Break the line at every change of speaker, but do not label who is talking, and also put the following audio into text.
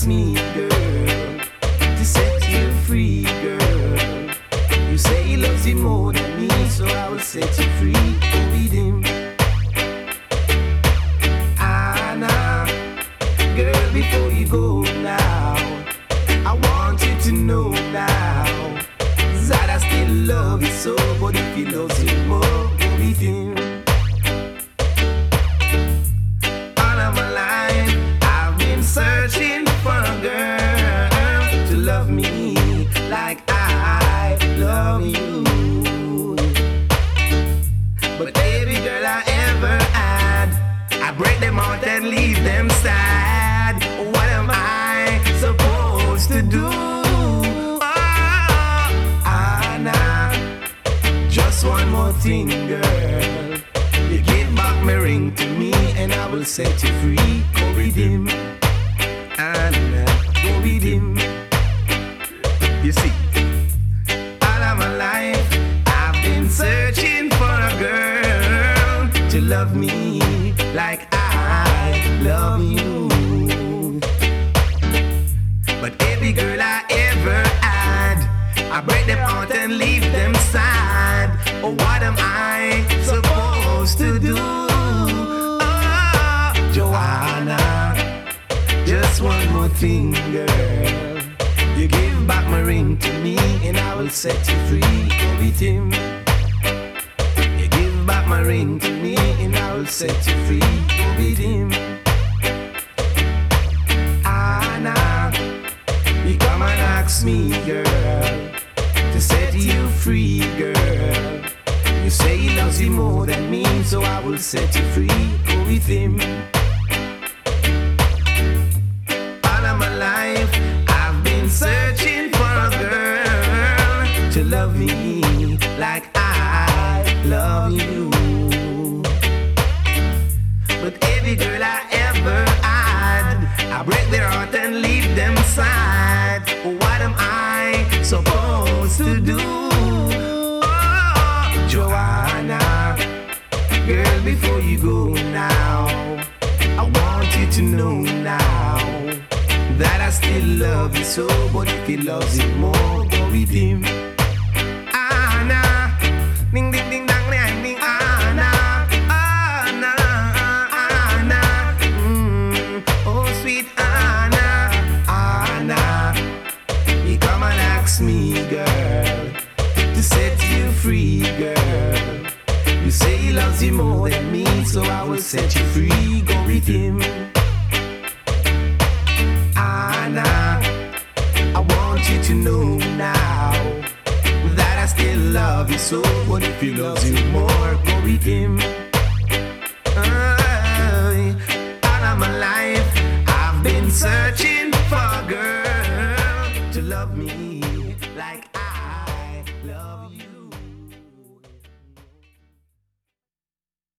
me, girl, to set you free, girl. You say he loves you more than me, so I will set you free. Go with him. Anna, girl, before you go now, I want you to know now that I still love you so. But if he loves you more, go with him. All of my life, I've been searching for a girl to love me like I love you. But every girl I ever had, I break them out and leave them sad. What am I supposed to do? Oh, Anna, just one more thing, girl. You give back my ring to me and I will set you free. Go with him, Anna, go with him. You see, all of my life I've been searching for a girl to love me like I love you. But every girl I ever had, I break them out and leave them sad. Oh, what am I supposed to do? Oh, Joanna, just one more thing, girl. You give back my ring to me and I will set you free. Go with him. You give back my ring to me and I will set you free. Go with him. Anna, you come and ask me, girl, to set you free, girl. You say he loves you more than me, so I will set you free. Go with him. All of my life I've been searching for a girl to love me like I love you. But every girl I ever had, I break their heart and leave them sad. What am I supposed to do? Oh, Joanna, girl, before you go now, I want you to know now that I still love you so. But if he loves you more, go with him. Anna, ding ding ding dang dang ding. Anna, Anna, Anna, oh sweet Anna, Anna, you come and ask me, girl, to set you free, girl. You say he loves you more than me, so I will set you free. Go with him. Anna, I want you to know now that I still love you so. But if he loves you more, go with him. All of my life I've been searching for a girl to love me